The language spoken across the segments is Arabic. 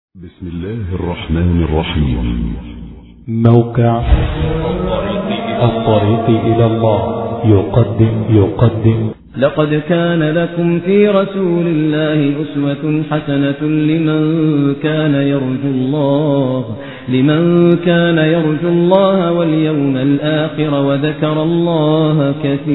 بسم الله الرحمن الرحيم. موقع الطريق إلى الله يقدم لقد كان لكم في رسول الله أسوة حسنة لمن كان يرجو الله واليوم الآخر وذكر الله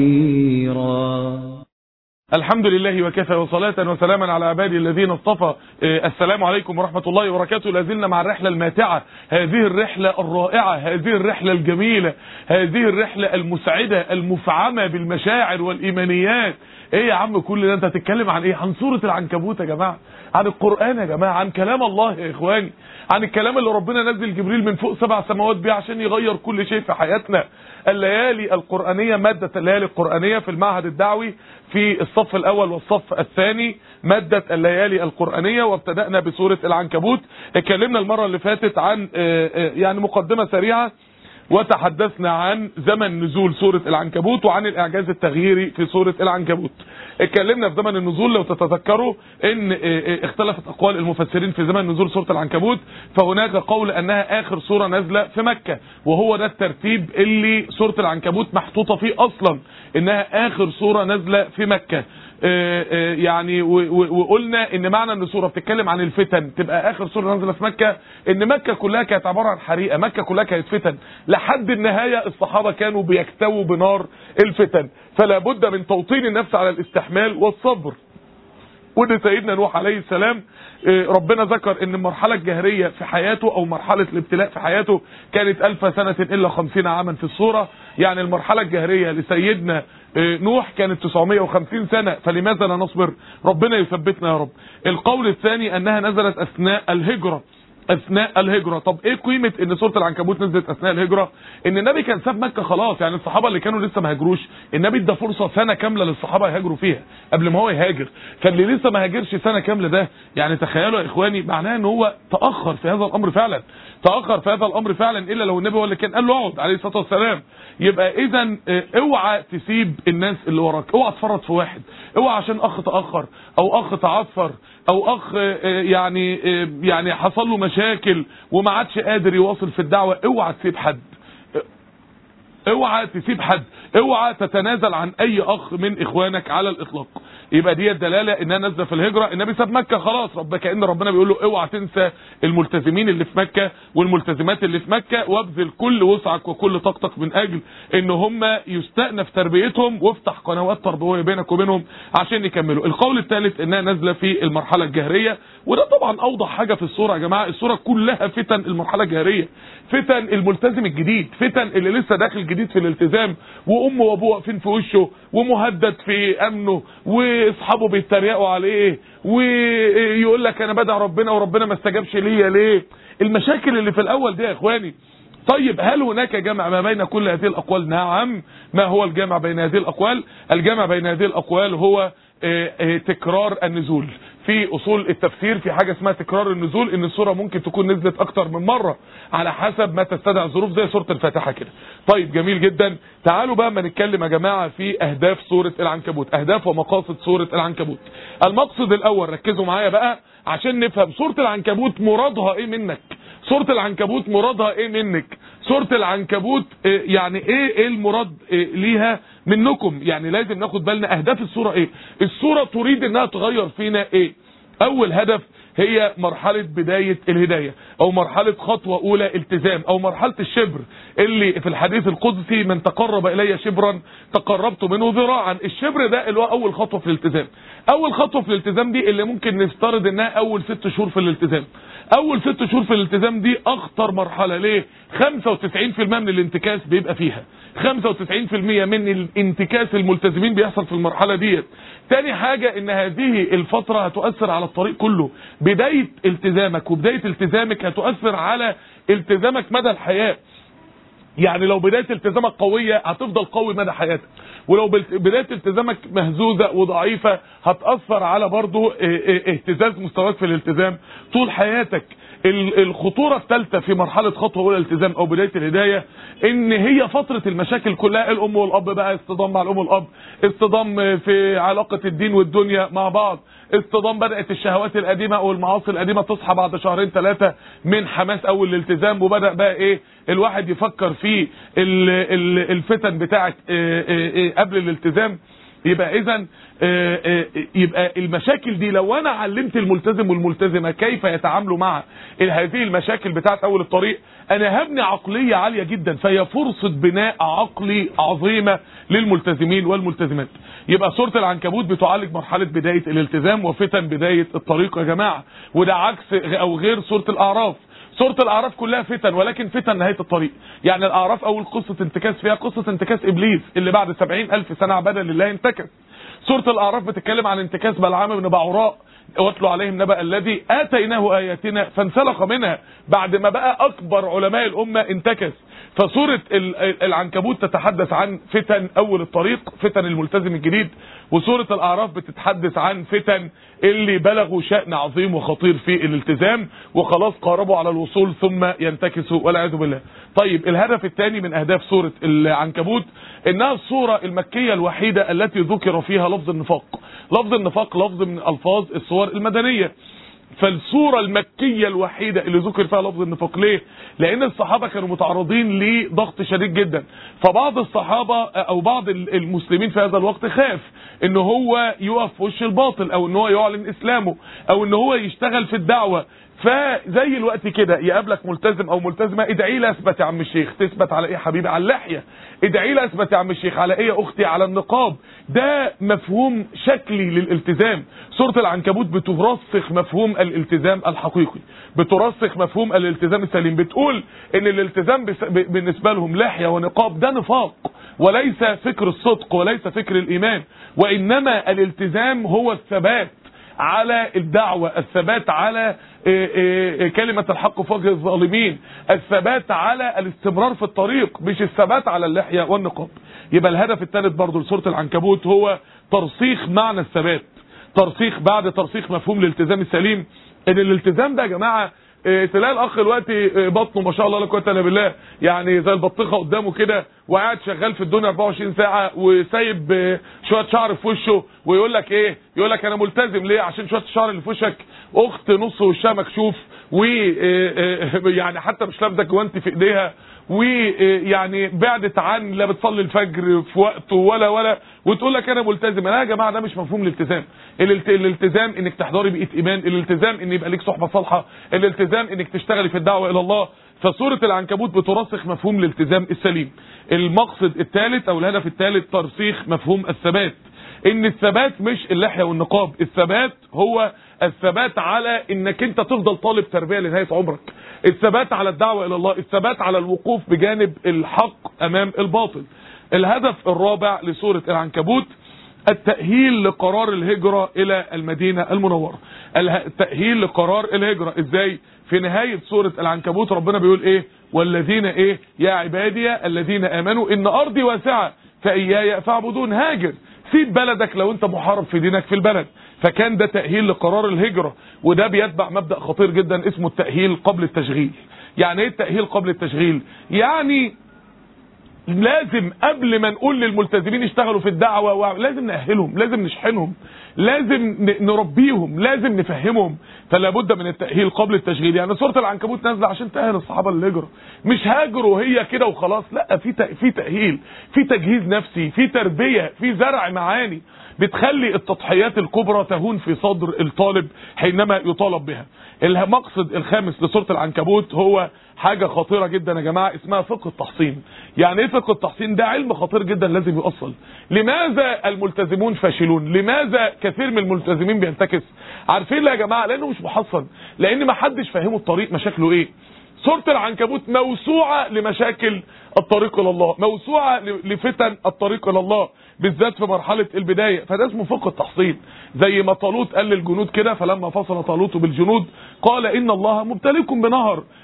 كثيرا. الحمد لله وكفى وصلاة وسلاما على عبادي الذين اصطفى. السلام عليكم ورحمة الله وبركاته. لازلنا مع الرحلة الماتعة، هذه الرحلة الرائعة، هذه الرحلة الجميلة، هذه الرحلة المسعدة المفعمة بالمشاعر والإيمانيات. ايه يا عم كل ده؟ انت هتتكلم عن ايه؟ عن سورة العنكبوت يا جماعة، عن القرآن يا جماعة، عن كلام الله يا اخواني، عن الكلام اللي ربنا نزل جبريل من فوق 7 سماوات بيه عشان يغير كل شيء في حياتنا. الليالي القرآنية، مادة الليالي القرآنية في المعهد الدعوي في الصف الأول والصف الثاني، مادة الليالي القرآنية، وابتدأنا بسورة العنكبوت. اتكلمنا المرة اللي فاتت عن يعني مقدمة سريعة، وتحدثنا عن زمن نزول سورة العنكبوت وعن الإعجاز التغييري في سورة العنكبوت. اتكلمنا في زمن النزول لو تتذكروا ان اختلفت أقوال المفسرين في زمن نزول سورة العنكبوت، فهناك قول أنها آخر سورة نازلة في مكة، وهو ده الترتيب اللي سورة العنكبوت محطوطة فيه أصلا، إنها آخر سورة نازلة في مكة. يعني وقلنا ان معنى ان سوره بتتكلم عن الفتن تبقى اخر سوره نازله في مكه، ان مكه كلها كانت عباره عن حريقه، مكه كلها كانت فتن لحد النهايه. الصحابه كانوا بيكتووا بنار الفتن، فلا بد من توطين النفس على الاستحمال والصبر. وان سيدنا نوح عليه السلام ربنا ذكر ان المرحله الجهريه في حياته او مرحله الابتلاء في حياته كانت 1000 سنه الا 50 عاما في السوره. يعني المرحله الجهريه لسيدنا نوح كانت 950 سنه، فلماذا لا نصبر؟ ربنا يثبتنا يا رب. القول الثاني انها نزلت اثناء الهجرة. طب ايه قيمة ان سورة العنكبوت نزلت اثناء الهجرة؟ ان النبي كان ساب مكة خلاص، يعني الصحابة اللي كانوا لسه ما هاجروش النبي ادى فرصة سنة كاملة للصحابة يهاجروا فيها قبل ما هو يهاجر. فاللي لسه ما هاجرش سنة كاملة ده، يعني تخيلوا يا اخواني، معناه ان هو تأخر في هذا الامر فعلا، الا لو النبي هو اللي كان قال له اقعد عليه الصلاة والسلام. يبقى اذا اوعى تسيب الناس اللي وراك، اوعى تفرط في واحد، اوعى عشان اخ تأخر او اخ تعثر او اخ يعني حصل له مشاكل وما عادش قادر يواصل في الدعوة، اوعى تسيب حد، اوعى تتنازل عن اي اخ من اخوانك على الاطلاق. يبقى دي الدلاله انها نازله في الهجره. النبي ساب مكه خلاص، كأن ربنا بيقول له اوعى تنسى الملتزمين اللي في مكه والملتزمات اللي في مكه، وابذل كل وسعك وكل طاقتك من اجل ان هم يستأنف تربيتهم، وافتح قنوات تربويه بينك وبينهم عشان يكملوا. القول الثالث انها نازله في المرحله الجهريه، وده طبعا اوضح حاجه في السوره يا جماعه. السوره كلها فتن المرحله الجهريه، فتن الملتزم الجديد، فتن اللي لسه داخل جديد في الالتزام، وامه وابوه واقفين في وشه، ومهدد في امنه، واصحابه بيتريقوا عليه، ويقول لك انا بدع ربنا وربنا ما استجابش ليا ليه. المشاكل اللي في الاول دي يا اخواني. طيب هل هناك جمع ما بين كل هذه الاقوال؟ نعم. ما هو الجمع بين هذه الاقوال؟ الجمع بين هذه الاقوال هو تكرار النزول. في اصول التفسير في حاجه اسمها تكرار النزول، ان السوره ممكن تكون نزلت اكتر من مره على حسب ما تستدعي الظروف، زي سوره الفاتحه كده. طيب جميل جدا. تعالوا بقى ما نتكلم يا جماعه في اهداف سوره العنكبوت، اهداف ومقاصد سوره العنكبوت. المقصد الاول، ركزوا معايا بقى عشان نفهم سوره العنكبوت مرادها ايه منك. سوره العنكبوت مرادها ايه منك؟ سوره العنكبوت يعني ايه المراد ليها منكم؟ يعني لازم ناخد بالنا اهداف السوره ايه. السوره تريد انها تغير فينا ايه؟ اول هدف هي مرحلة بداية الهداية، او مرحلة خطوة اولى التزام، او مرحلة الشبر اللي في الحديث القدسي من تقرب الي شبرا تقربت منه ذراعا. الشبر ده اللي هو اول خطوة في الالتزام. اول خطوة في الالتزام دي اللي ممكن نفترض انها اول 6 شهور في الالتزام. اول 6 شهور في الالتزام دي اخطر مرحلة. ليه؟ 95% من الانتكاس بيبقى فيها، 95% من الانتكاس الملتزمين بيحصل في المرحلة ديت. تاني حاجة ان هذه الفترة هتؤثر على الطريق كله. بداية التزامك وبداية التزامك هتؤثر على التزامك مدى الحياة. يعني لو بداية التزامك قوية هتفضل قوي مدى حياتك، ولو بدايه التزامك مهزوزه وضعيفه هتاثر على برضه اهتزاز مستواك في الالتزام طول حياتك. الخطوره الثالثه في مرحله خطوه اولى الالتزام او بدايه الهدايه ان هي فتره المشاكل كلها، الام والاب بقى، اصطدام مع الام والاب، اصطدام في علاقه الدين والدنيا مع بعض، اصطدام بدات الشهوات القديمه او المعاصي القديمه تصحى بعد شهرين ثلاثه من حماس اول الالتزام، وبدا بقى ايه الواحد يفكر في الفتن بتاعه قبل الالتزام. يبقى اذا يبقى المشاكل دي لو انا علمت الملتزم والملتزمه كيف يتعاملوا مع هذه المشاكل بتاعت اول الطريق، انا هبني عقليه عاليه جدا، فهي فرصه بناء عقلي عظيمه للملتزمين والملتزمات. يبقى سوره العنكبوت بتعالج مرحله بدايه الالتزام وفتن بدايه الطريق يا جماعه، وده عكس او غير سوره الاعراف. سورة الأعراف كلها فتن، ولكن فتن نهاية الطريق. يعني الأعراف أول قصة انتكاس فيها قصة انتكاس إبليس اللي بعد 70,000 سنة عبادة لله انتكس. سورة الأعراف بتتكلم عن انتكاس بلعام بن بعوراء، واتلو عليهم نبأ الذي آتيناه آياتنا فانسلخ منها، بعد ما بقى أكبر علماء الأمة انتكس. فسورة العنكبوت تتحدث عن فتن أول الطريق، فتن الملتزم الجديد، وسورة الأعراف بتتحدث عن فتن اللي بلغوا شأن عظيم وخطير في الالتزام وخلاص قاربوا على الوصول ثم ينتكسوا والعياذ بالله. طيب الهدف الثاني من أهداف سورة العنكبوت إنها السورة المكية الوحيدة التي ذكر فيها لفظ النفاق. لفظ النفاق لفظ من ألفاظ السور المدنية، فالسورة المكية الوحيدة اللي ذكر فيها لفظ النفاق. ليه؟ لأن الصحابة كانوا متعرضين لضغط شديد جدا، فبعض الصحابة أو بعض المسلمين في هذا الوقت خاف إن هو يقف في وش الباطل، أو إن هو يعلن إسلامه، أو إن هو يشتغل في الدعوة. فزي الوقت كده يقابلك ملتزم او ملتزمه، ادعي لي اثبت يا عم الشيخ. تثبت على ايه يا حبيبي؟ على اللحيه. ادعي لي اثبت يا عم الشيخ على ايه يا اختي؟ على النقاب. ده مفهوم شكلي للالتزام. سوره العنكبوت بترسخ مفهوم الالتزام الحقيقي، بترسخ مفهوم الالتزام السليم، بتقول ان الالتزام بالنسبه لهم لحيه ونقاب ده نفاق، وليس فكر الصدق وليس فكر الايمان، وانما الالتزام هو الثبات على الدعوة، الثبات على كلمة الحق في وجه الظالمين، الثبات على الاستمرار في الطريق، مش الثبات على اللحية والنقاب. يبقى الهدف الثالث برضو لسورة العنكبوت هو ترسيخ معنى الثبات، ترسيخ بعد ترسيخ مفهوم الالتزام السليم. ان الالتزام ده يا جماعة تلاقي الاخ دلوقتي بطنه ما شاء الله لا قوه الا بالله، يعني زي البطيخه قدامه كده، وقاعد شغال في الدنيا 24 ساعه وسايب شويه شعر في وشه، ويقول لك ايه؟ يقول لك انا ملتزم ليه؟ عشان شويه الشعر اللي في وشك اخت نص وشها مكشوف، ويعني حتى مش لابسه جوانتي في ايديها، ويعني بعدت عن لا بتصلي الفجر في وقته ولا وتقول لك انا ملتزم. لا يا جماعه، ده مش مفهوم الالتزام. الالتزام انك تحضري بيئه ايمان، الالتزام ان يبقى ليك صحبه صالحه، الالتزام انك تشتغلي في الدعوه الى الله. فسوره العنكبوت بترسخ مفهوم الالتزام السليم. المقصد الثالث او الهدف الثالث ترسيخ مفهوم الثبات، ان الثبات مش اللحيه والنقاب، الثبات هو الثبات على انك انت تفضل طالب تربيه لنهايه عمرك، الثبات على الدعوه الى الله، الثبات على الوقوف بجانب الحق امام الباطل. الهدف الرابع لسوره العنكبوت التأهيل لقرار الهجرة الى المدينة المنورة. التأهيل لقرار الهجرة ازاي؟ في نهاية سورة العنكبوت ربنا بيقول ايه؟ والذين ايه؟ يا عبادي الذين امنوا ان ارضي واسعة فاياي فاعبدون. هاجر، سيب بلدك لو انت محارب في دينك في البلد. فكان ده تأهيل لقرار الهجرة، وده بيتبع مبدأ خطير جدا اسمه التأهيل قبل التشغيل. يعني ايه التأهيل قبل التشغيل؟ يعني لازم قبل ما نقول للملتزمين يشتغلوا في الدعوة لازم نأهلهم، لازم نشحنهم، لازم نربيهم، لازم نفهمهم. فلا بد من التأهيل قبل التشغيل. يعني سورة العنكبوت نازله عشان تأهل الصحابة للهجرة، مش هاجروا هي كده وخلاص، لا، في تأهيل، في تجهيز نفسي، في تربية، في زرع معاني بتخلي التضحيات الكبرى تهون في صدر الطالب حينما يطالب بها. المقصد الخامس لسورة العنكبوت هو حاجة خطيرة جدا يا جماعة اسمها فقه التحصين. يعني ايه فقه التحصين؟ ده علم خطير جدا لازم يؤصل. لماذا الملتزمون فاشلون؟ لماذا كثير من الملتزمين بينتكس؟ عارفين ليه يا جماعة؟ لانه مش محصن، لان ما حدش فاهمه الطريق مشاكله ايه. سورة العنكبوت موسوعة لمشاكل الطريق الى الله، موسوعة لفتن الطريق الى الله، بالذات في مرحلة البداية. فده اسمه فقه التحصين. زي ما طالوت قال للجنود كده، فلما فصل طالوت بالجنود قال ان الله مبتليكم بنهر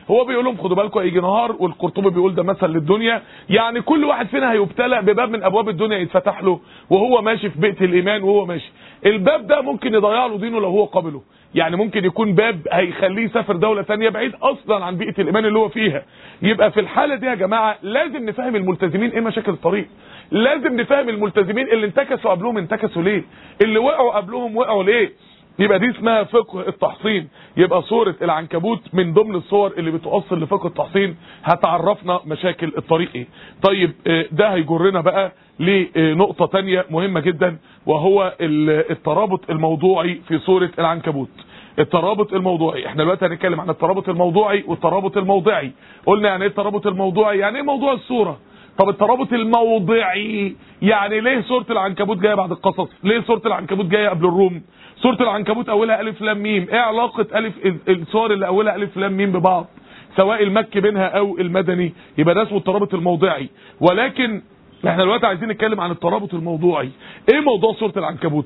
هو بيقول لهم خدوا بالكم هيجي نهار، والقرطبي بيقول ده مثل للدنيا، يعني كل واحد فينا هيبتلى بباب من ابواب الدنيا يتفتح له وهو ماشي في بيئه الايمان، وهو ماشي الباب ده ممكن يضيع له دينه لو هو قابله، يعني ممكن يكون باب هيخليه يسافر دوله ثانيه بعيد اصلا عن بيئه الايمان اللي هو فيها. يبقى في الحاله دي يا جماعه لازم نفهم الملتزمين ايه مشاكل الطريق، لازم نفهم الملتزمين اللي انتكسوا قبلهم انتكسوا ليه، اللي وقعوا قبلهم وقعوا ليه. يبقى دي اسمها فقه التحصين. يبقى سورة العنكبوت من ضمن الصور اللي بتوصل لفقه التحصين، هتعرفنا مشاكل الطريق ايه. طيب ده هيجرنا بقى لنقطة تانية مهمة جدا، وهو الترابط الموضوعي في سورة العنكبوت. الترابط الموضوعي، احنا دلوقتي هنتكلم عن الترابط الموضوعي والترابط الموضعي. قلنا يعني ايه الترابط الموضوعي؟ يعني ايه موضوع السورة. طب الترابط الموضعي يعني ليه سورة العنكبوت جاية بعد القصص؟ ليه سورة العنكبوت جاية قبل الروم؟ سورة العنكبوت اولها الف لام ميم، ايه علاقة السور اللي اولها الف لام ميم ببعض سواء المكي بينها او المدني؟ يبقى ده اسمه الترابط الموضعي. ولكن احنا دلوقتي عايزين نتكلم عن الترابط الموضوعي. ايه موضوع سورة العنكبوت؟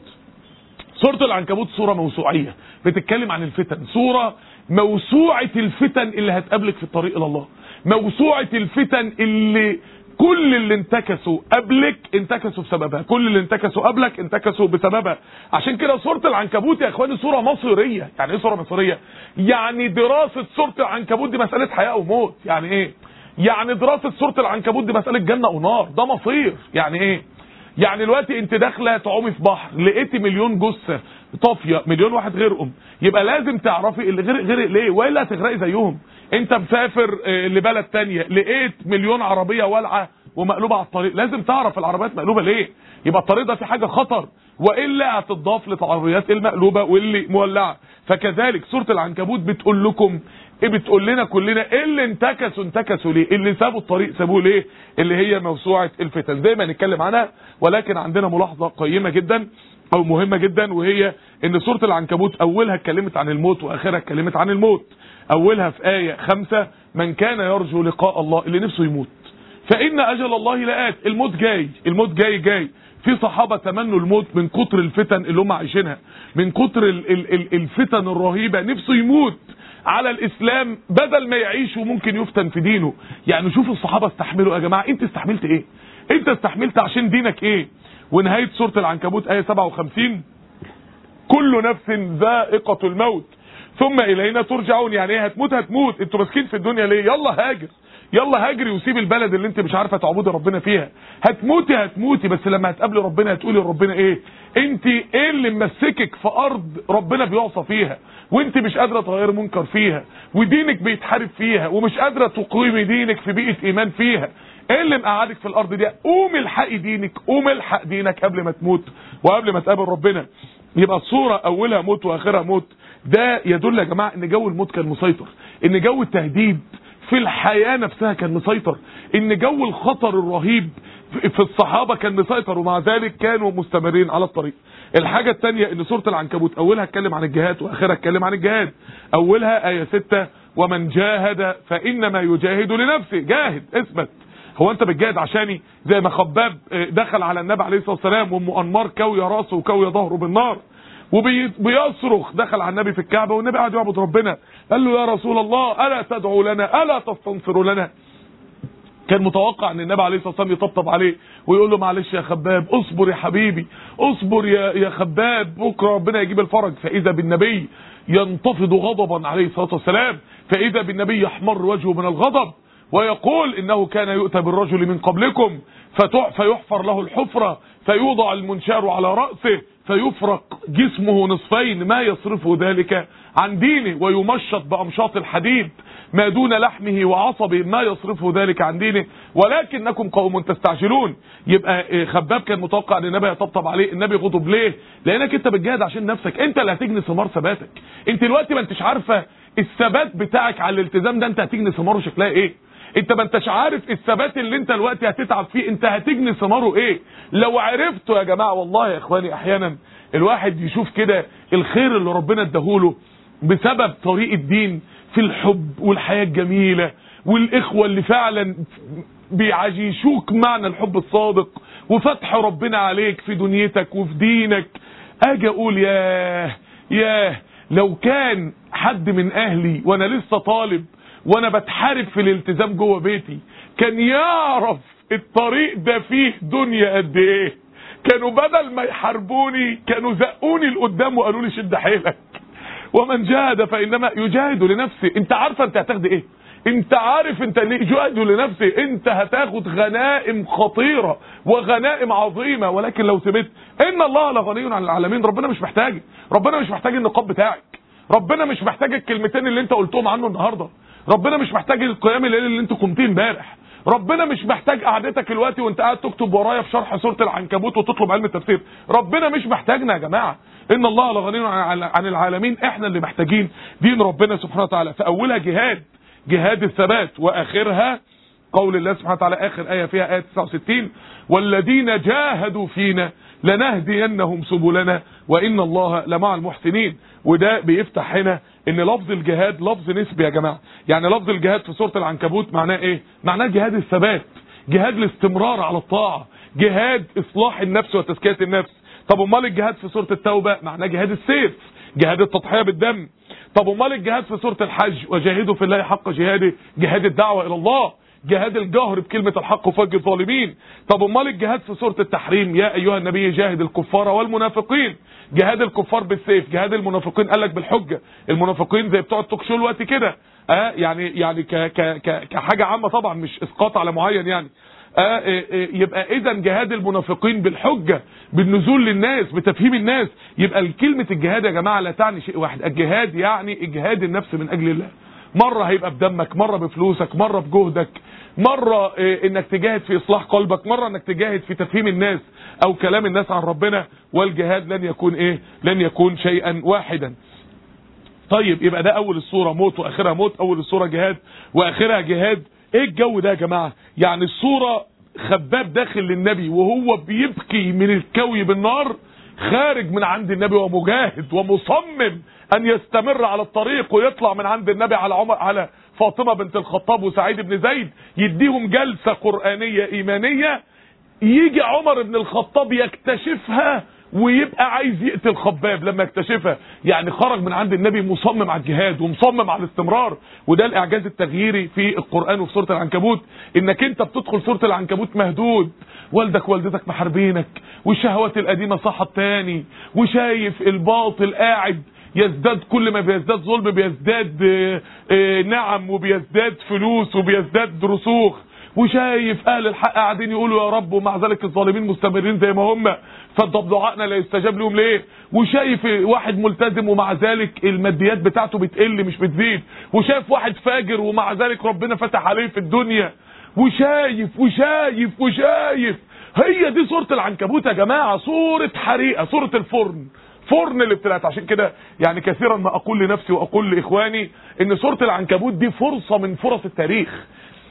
سورة العنكبوت سورة موسوعية بتتكلم عن الفتن، سورة موسوعة الفتن اللي هتقابلك في الطريق الى الله، موسوعة الفتن اللي كل اللي انتكسوا قبلك انتكسوا بسببها، كل اللي انتكسوا قبلك انتكسوا بسببها. عشان كده سورة العنكبوت يا اخواني سورة مصيرية. يعني ايه سورة مصيرية؟ يعني دراسة سورة العنكبوت دي مسألة حياة وموت. يعني ايه؟ يعني دراسة سورة العنكبوت دي مسألة جنة ونار، ده مصير. يعني ايه؟ يعني دلوقتي انت داخله تعومي في بحر، لقيتي مليون جثه طافيه، مليون واحد غرقهم، يبقى لازم تعرفي اللي غرق ليه والا هتغرقي زيهم. انت مسافر لبلد تانية لقيت مليون عربيه والعه ومقلوبه على الطريق، لازم تعرف العربيات مقلوبه ليه، يبقى الطريق ده في حاجه خطر، والا هتضاف للعربيات المقلوبه واللي مولعه. فكذلك سوره العنكبوت بتقول لكم ايه، بتقول لنا كلنا ايه اللي انتكسوا ليه، اللي سابوا الطريق سابوه ليه، اللي هي موسوعه الفتن زي ما نتكلم عنها. ولكن عندنا ملاحظه قيمه جدا او مهمه جدا، وهي ان سوره العنكبوت اولها اتكلمت عن الموت واخرها اتكلمت عن الموت. اولها في ايه 5 من كان يرجو لقاء الله، اللي نفسه يموت فان اجل الله لآت، الموت جاي، الموت جاي. في صحابه تمنوا الموت من كتر الفتن اللي هم عايشينها، من كتر الفتن الرهيبه، نفسه يموت على الاسلام بدل ما يعيش وممكن يفتن في دينه. يعني شوفوا الصحابه استحملوا يا جماعه، انت استحملت ايه؟ انت استحملت عشان دينك ايه؟ ونهايه سوره العنكبوت ايه 57 كل نفس ذائقه الموت ثم الينا ترجعون. يعني ايه هتموت؟ هتموت، انتوا ماسكين في الدنيا ليه؟ يلا هاجر، يلا هاجري وسيب البلد اللي انت مش عارفه تعبدي ربنا فيها. هتموتي بس لما هتقابلي ربنا هتقولي لربنا ايه؟ انت ايه اللي ممسكك في ارض ربنا بيعصى فيها وانت مش قادره تغير منكر فيها ودينك بيتحارب فيها ومش قادره تقيمي دينك في بيئه ايمان فيها؟ ايه اللي مقعدك في الارض دي؟ قوم الحقي دينك، قوم الحق دينك قبل ما تموت وقبل ما تقابل ربنا. يبقى الصوره اولها موت واخرها موت. ده يدل يا جماعه ان جو الموت كان مسيطر، ان جو التهديد في الحياة نفسها كان مسيطر، ان جو الخطر الرهيب في الصحابة كان مسيطر، ومع ذلك كانوا مستمرين على الطريق. الحاجة التانية ان سورة العنكبوت اولها اتكلم عن الجهاد واخرها اتكلم عن الجهاد. اولها آية 6 ومن جاهد فانما يجاهد لنفسه. جاهد، اثبت. هو انت بتجاهد عشاني؟ زي ما خباب دخل على النبي عليه الصلاة والسلام وام انمار كوي راسه وكوي ظهره بالنار وبيصرخ، دخل على النبي في الكعبة والنبي قاعد يعبد ربنا، قال له يا رسول الله ألا تدعو لنا، ألا تستنصر لنا؟ كان متوقع ان النبي عليه الصلاة والسلام يطبطب عليه ويقول له معلش يا خباب، اصبر يا حبيبي، اصبر يا خباب، بكره ربنا يجيب الفرج. فاذا بالنبي ينتفض غضبا عليه الصلاة والسلام، فاذا بالنبي يحمر وجهه من الغضب ويقول انه كان يؤتى بالرجل من قبلكم فيحفر له الحفرة فيوضع المنشار على رأسه فيفرق جسمه نصفين ما يصرفه ذلك عن دينه ويمشط بأمشاط الحديد ما دون لحمه وعصبه ما يصرفه ذلك عن دينه ولكنكم قوم تستعجلون. يبقى خباب كان متوقع ان النبي يطبطب عليه، النبي غضب ليه؟ لانك انت بتجاهد عشان نفسك، انت اللي هتجني ثمار ثباتك. انت دلوقتي ما انتش عارفه الثبات بتاعك على الالتزام ده انت هتجني ثماره شكلها ايه. انت ما انتش عارف الثبات اللي انت دلوقتي هتتعب فيه انت هتجني ثماره ايه. لو عرفته يا جماعه، والله يا اخواني احيانا الواحد يشوف كده الخير اللي ربنا اداهوله بسبب طريق الدين في الحب والحياه الجميله والاخوه اللي فعلا بيعيشوك معنى الحب الصادق وفتح ربنا عليك في دنيتك وفي دينك. اجي اقول ياه لو كان حد من اهلي وانا لسه طالب وانا بتحارب في الالتزام جوه بيتي كان يعرف الطريق ده فيه دنيا قد ايه. كانوا بدل ما يحاربوني كانوا زقوني لقدام وقالوا لي شد حيلك، ومن جاهد فانما يجاهد لنفسه. انت عارفه انت هتاخد ايه؟ انت عارف انت ليه جاهد لنفسه؟ انت هتاخد غنائم خطيره وغنائم عظيمه، ولكن لو سبت ان الله لغني عن العالمين. ربنا مش محتاج، ربنا مش محتاج النقاب بتاعك، ربنا مش محتاج الكلمتين اللي انت قلتهم عنه النهارده، ربنا مش محتاج القيام الليل اللي انت قمتيه امبارح، ربنا مش محتاج قعدتك الوقت وانت قاعد تكتب ورايا في شرح سوره العنكبوت وتطلب علم التفسير. ربنا مش محتاجنا يا جماعه. ان الله لغني عن العالمين. احنا اللي محتاجين دين ربنا سبحانه وتعالى. فاولها جهاد الثبات، واخرها قول الله سبحانه وتعالى، اخر ايه فيها ايه 69: والذين جاهدوا فينا لنهدينهم سبلنا وان الله لمع المحسنين. وده بيفتح هنا ان لفظ الجهاد لفظ نسبي يا جماعه. يعني لفظ الجهاد في سوره العنكبوت معناه ايه؟ معناه جهاد الثبات، جهاد الاستمرار على الطاعه، جهاد اصلاح النفس وتزكيه النفس. طب امال الجهاد في سوره التوبه معناه جهاد السيف، جهاد التضحيه بالدم. طب امال الجهاد في سوره الحج وجاهدوا في الله حق جهاده، جهاد الدعوه الى الله، جهاد الجهر بكلمه الحق وفج الظالمين. طب امال الجهاد في سوره التحريم يا ايها النبي جاهد الكفار والمنافقين، جهاد الكفار بالسيف، جهاد المنافقين قال لك بالحجه. المنافقين زي بتوع التوك شو الوقت كده، يعني كحاجه عامه طبعا، مش اسقاط على معين يعني. يبقى اذا جهاد المنافقين بالحجه، بالنزول للناس، بتفهيم الناس. يبقى كلمه الجهاد يا جماعه لا تعني شيء واحد. الجهاد يعني اجهاد النفس من اجل الله، مره هيبقى بدمك، مره بفلوسك، مره بجهدك، مره انك تجاهد في اصلاح قلبك، مره انك تجاهد في تفهيم الناس او كلام الناس عن ربنا. والجهاد لن يكون لن يكون شيئا واحدا. طيب يبقى ده اول الصوره موت واخرها موت، اول الصوره جهاد واخرها جهاد. ايه الجو ده يا جماعه؟ يعني الصوره خباب داخل للنبي وهو بيبكي من الكوي بالنار، خارج من عند النبي ومجاهد ومصمم ان يستمر على الطريق، ويطلع من عند النبي على فاطمه بنت الخطاب وسعيد بن زيد، يديهم جلسه قرانيه ايمانيه. يجي عمر بن الخطاب يكتشفها ويبقى عايز يقتل خباب لما يكتشفها. يعني خرج من عند النبي مصمم على الجهاد ومصمم على الاستمرار. وده الاعجاز التغييري في القرآن وفي سورة العنكبوت، انك انت بتدخل سورة العنكبوت مهدود، والدك والدتك محاربينك، والشهوات القديمة صحت تاني، وشايف الباطل قاعد يزداد، كل ما بيزداد ظلم بيزداد نعم، وبيزداد فلوس، وبيزداد رسوخ، وشايف اهل الحق قاعدين يقولوا يا رب، ومع ذلك الظالمين مستمرين زي ما هم، فطب دعائنا لا يستجاب لهم ليه؟ وشايف واحد ملتزم ومع ذلك الماديات بتاعته بتقل مش بتزيد، وشايف واحد فاجر ومع ذلك ربنا فتح عليه في الدنيا، وشايف وشايف وشايف. هي دي سورة العنكبوت يا جماعة، سورة حريقة، سورة الفرن، فرن الابتلاءات. عشان كده يعني كثيرا ما اقول لنفسي واقول لاخواني ان سورة العنكبوت دي فرصة من فرص التاريخ.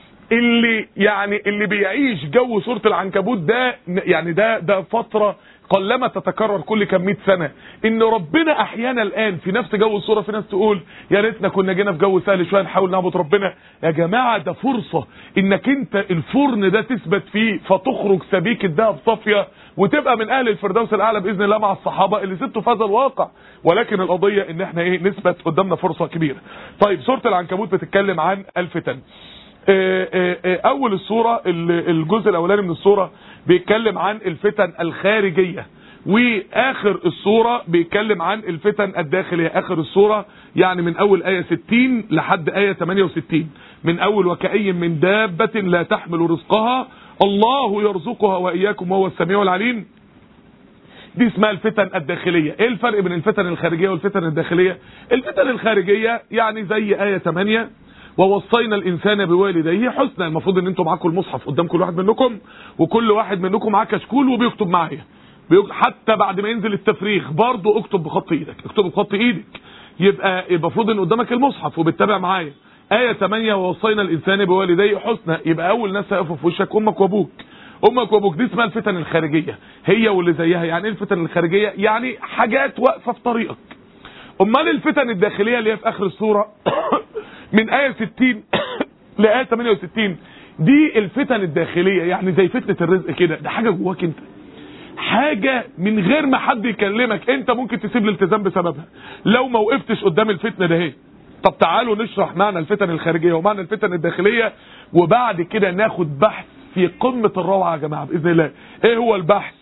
اللي بيعيش جو سورة العنكبوت ده، يعني ده فترة قلما تتكرر كل كم 100 سنة، ان ربنا احيانا الان في نفس جو الصورة. في ناس تقول يا ريتنا كنا جينا في جو سهل شوية نحاول نعبد ربنا. يا جماعة ده فرصة انك انت الفرن ده تثبت فيه، فتخرج سبيك الذهب صافية، وتبقى من اهل الفردوس الاعلى باذن الله مع الصحابة اللي سبتوا في هذا الواقع. ولكن القضية ان احنا نثبت قدامنا فرصة كبيرة. طيب سورة العنكبوت بتتكلم عن الفتن. اول الصورة الجزء الاولاني من الصورة بيتكلم عن الفتن الخارجية، واخر الصورة بيتكلم عن الفتن الداخلية. اخر الصورة يعني من اول آية 60 لحد آية 68، من اول وكأي من دابة لا تحمل رزقها الله يرزقها واياكم وهو السميع العليم. دي اسمها الفتن الداخلية. ايه الفرق بين الفتن الخارجية والفتن الداخلية؟ الفتن الخارجية يعني زي آية 8 ووصينا الانسان بوالديه حسنا. المفروض ان انتم معاكم المصحف قدام كل واحد منكم، وكل واحد منكم معاه كشكول وبيكتب معايا، حتى بعد ما ينزل التفريغ برضه اكتب بخط ايدك، اكتب بخط ايدك. يبقى المفروض ان قدامك المصحف وبتتابع معايا. آية 8 ووصينا الانسان بوالديه حسنا، يبقى اول ناس هيقفوا في وشك امك وابوك. امك وابوك دي اسمها الفتن الخارجية، هي واللي زيها. يعني ايه الفتن الخارجية؟ يعني حاجات واقفة في طريقك. امال الفتن الداخلية اللي هي في اخر السورة من آية 60 لآية 68، دي الفتن الداخلية. يعني زي فتنة الرزق كده، ده حاجة جواك انت، حاجة من غير ما حد يكلمك انت ممكن تسيب الالتزام بسببها لو ما وقفتش قدام الفتنة ده. طب تعالوا نشرح معنى الفتن الخارجية ومعنى الفتن الداخلية، وبعد كده ناخد بحث في قمة الروعة يا جماعة بإذن الله. ايه هو البحث؟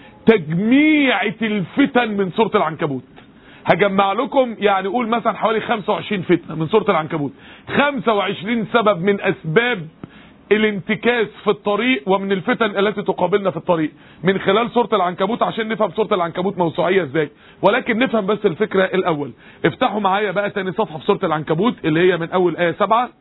تجميعة الفتن من سورة العنكبوت. هجمع لكم يعني قول مثلا حوالي 25 فتنة من سورة العنكبوت، 25 سبب من أسباب الانتكاس في الطريق ومن الفتن التي تقابلنا في الطريق من خلال سورة العنكبوت، عشان نفهم سورة العنكبوت موسوعية ازاي. ولكن نفهم بس الفكرة الأول. افتحوا معايا بقى تاني صفحة في سورة العنكبوت اللي هي من أول آية 7.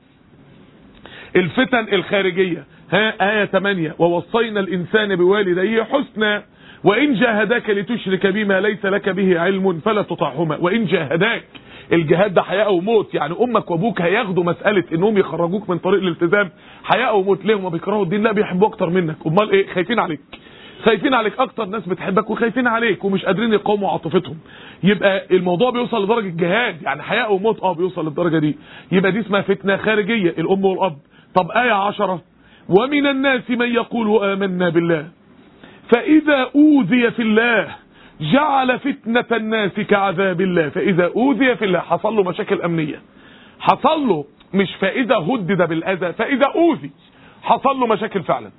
الفتن الخارجية، آية 8: ووصينا الإنسان بوالديه حسنا وإن جاهداك لتشرك بما ليس لك به علم فلا تطعهما. وإن جاهداك، الجهاد ده حياة او موت، يعني امك وابوك هياخدوا مسألة انهم يخرجوك من طريق الالتزام حياة او موت. ليه؟ هم بيكرهوا الدين؟ لا، بيحبوا اكتر منك. امال ايه؟ خايفين عليك، خايفين عليك. اكتر ناس بتحبك وخايفين عليك ومش قادرين يقاوموا عاطفتهم. يبقى الموضوع بيوصل لدرجة جهاد، يعني حياة او موت. بيوصل للدرجة دي. يبقى دي اسمها فتنة خارجية، الام والاب. طب آية 10: ومن الناس من يقول آمنا بالله فإذا أوذي في الله جعل فتنة الناس كعذاب الله. فإذا أوذي في الله حصل له مشاكل أمنية، حصل له، مش فإذا هدد بالأذى، فإذا أوذي حصل له مشاكل فعلا،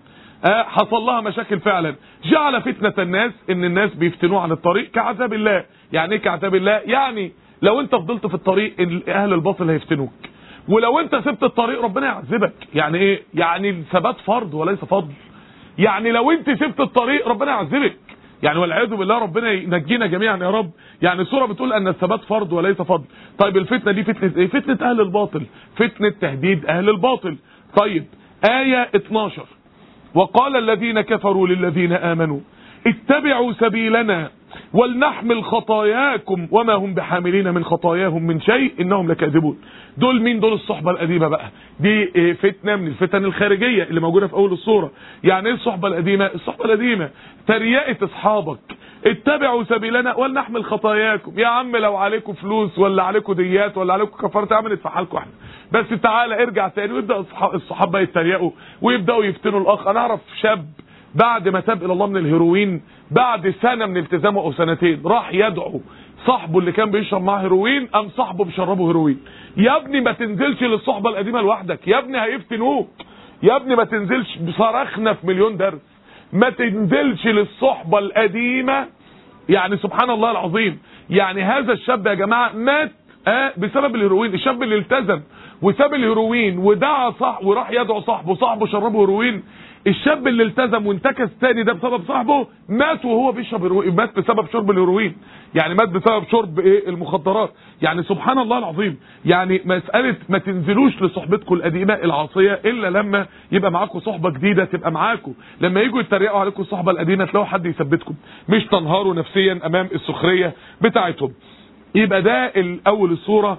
حصل لها مشاكل فعلا. جعل فتنة الناس، إن الناس بيفتنوه عن الطريق، كعذاب الله. يعني إيه كعذاب الله؟ يعني لو أنت فضلت في الطريق أهل الباطل هيفتنوك، ولو أنت سبت الطريق ربنا يعذبك. يعني إيه؟ يعني الثبات فرض وليس فضل. يعني لو أنت سبت الطريق ربنا يعذبك، يعني والعياذ بالله، ربنا ينجينا جميعا يا رب. يعني السورة بتقول ان الثبات فرض وليس فضل. طيب الفتنة دي فتنة ايه؟ فتنة اهل الباطل، فتنة تهديد اهل الباطل. طيب آية 12: وقال الذين كفروا للذين آمنوا اتبعوا سبيلنا ولنحمل خطاياكم وما هم بحاملين من خطاياهم من شيء انهم لكاذبون. دول مين؟ دول الصحبة القديمة بقى. دي فتنة من الفتن الخارجية اللي موجودة في اول الصورة. يعني ايه الصحبة القديمة؟ الصحبة القديمة تريقة اصحابك. اتبعوا سبيلنا ولنحمل خطاياكم. يا عم لو عليكم فلوس ولا عليكم ديات ولا عليكم كفارة عمل ادفعها لكم احنا، بس تعالى ارجع تاني. ويبدأ الصحابة يتريقوا ويبدأوا يفتنوا الاخ. انا اعرف شاب بعد ما تاب الى الله من الهيروين، بعد سنة من التزامه او سنتين، راح يدعو صاحبه اللي كان بيشرب معاه هيروين، قام صاحبه بيشربه هيروين. يا ابني ما تنزلش للصحبة القديمة لوحدك، يا ابني هيفتنوك، يا ابني ما تنزلش. صرخنا في مليون درس، ما تنزلش للصحبة القديمة. يعني سبحان الله العظيم، يعني هذا الشاب يا جماعة مات بسبب الهيروين. الشاب اللي التزم وساب الهيروين ودعا وراح يدعو صاحبه، صاحبه شربه هيروين. الشاب اللي التزم وانتكس تاني ده بسبب صاحبه مات وهو بيشرب هيروين، مات بسبب شرب الهيروين، يعني مات بسبب شرب المخدرات. يعني سبحان الله العظيم. يعني مسألة ما تنزلوش لصحبتكم القديمة العاصية الا لما يبقى معاكم صحبة جديدة تبقى معاكم. لما يجوا يتريقوا عليكم الصحبة القديمة تلاقوا حد يثبتكم، مش تنهاروا نفسيا امام السخرية بتاعتهم. يبقى ده الاول الصورة،